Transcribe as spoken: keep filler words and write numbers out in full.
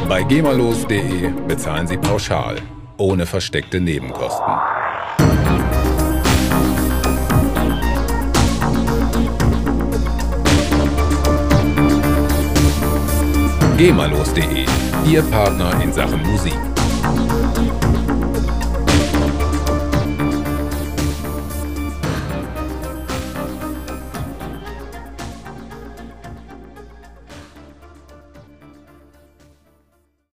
Bei gemalos punkt de bezahlen Sie pauschal, ohne versteckte Nebenkosten. gemalos punkt de, Ihr Partner in Sachen Musik.